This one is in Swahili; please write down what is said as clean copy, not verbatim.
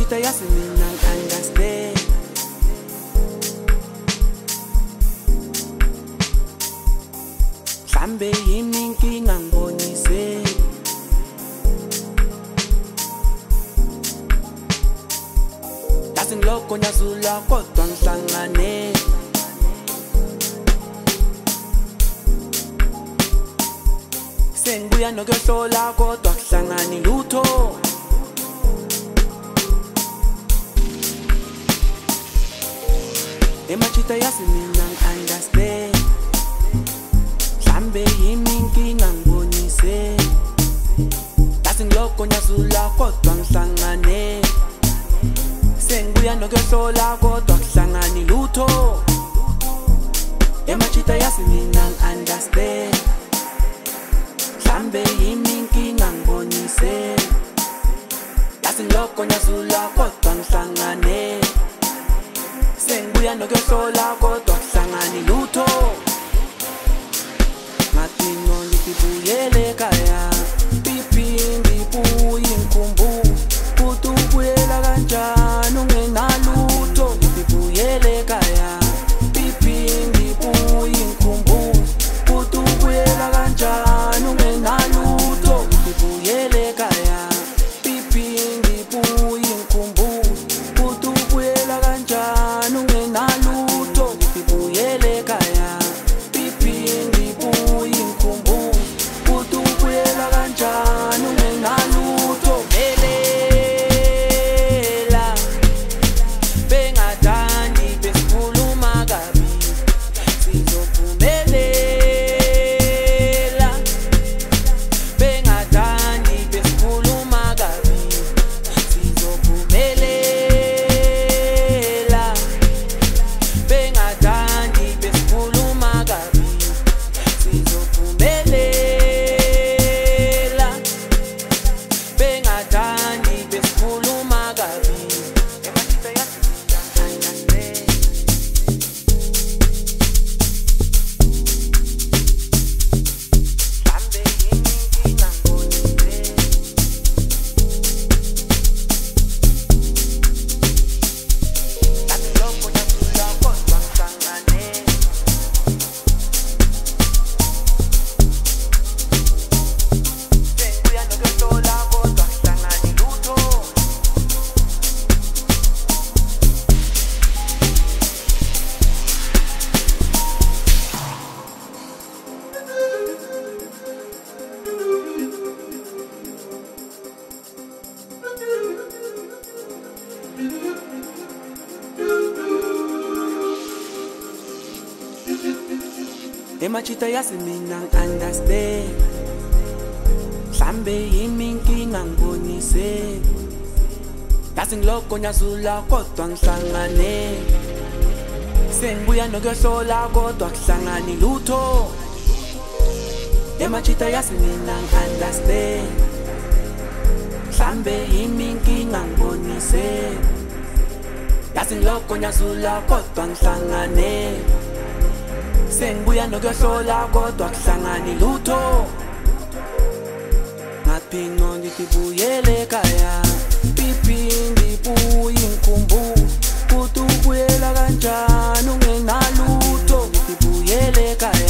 Emachita yazi mina understand. Mhlambe yimi inkinga ngibonise. Yazi ngiloko nyazula kodwa ngihlangane. Sengibuya nokuhlola kodwa kuhlangani lutho. Emachita yazi mina understand. Mhlambe yimi inkinga ngibonise. Yazi ngiloko nyazula kodwa ngihlangane. Sengibuya nokuhlola kodwa kuhlangani lutho. Emachita yazi mina understand. Mhlambe yimi inkinga ngibonise. Yazi ngiloko nyazula kodwa ngihlangane. Sengibuya nokuhlola kodwa kuhlangani lutho. Ngathi ngibuyele ekhaya. Pipi ngibuye ngikhumbule ukuthi ubuyela kanjani ungenalutho. Ngibuyele ekhaya. Pipi ngibuye ngikhumbule ukuthi ubuyela kanjani ungenalutho. Ngibuyele ekhaya. Pipi ngibuye ngikhumbule ukuthi ubuyela kanjani ungenalutho. Ngibuyele ekhaya. Pipi ngibuye ngikhumbule ukuthi ubuyela kanjani ungenalutho. Belela bengathandi besikhuluma kabi. Sizophumelela bengathandi besikhuluma kabi. Sizophumelela bengathandi besikhuluma kabi. Sizophumelela bengathandi besikhuluma kabi. Emachita yazi mina understand. Mhlambe yimi inkinga ngibonise. Yazi ngiloko nyazula kodwa ngihlangane. Sengibuya nokuhlola kodwa kuhlangani lutho. Emachita yazi mina understand. Mhlambe yimi inkinga ngibonise. Yazi ngiloko nyazula kodwa ngihlangane. Sengibuya nokuhlola kodwa kuhlangani lutho. Emachita yazi mina understand. Mhlambe yimi inkinga ngibonise. Yazi ngiloko nyazula kodwa ngihlangane. Sengibuya nokuhlola kodwa kuhlangani lutho. Ngathi ngibuyele ekhaya. Pipi ngibuye ngikhumbule ukuthi ubuyela kanjani ungenalutho. Ngibuyele ekhaya.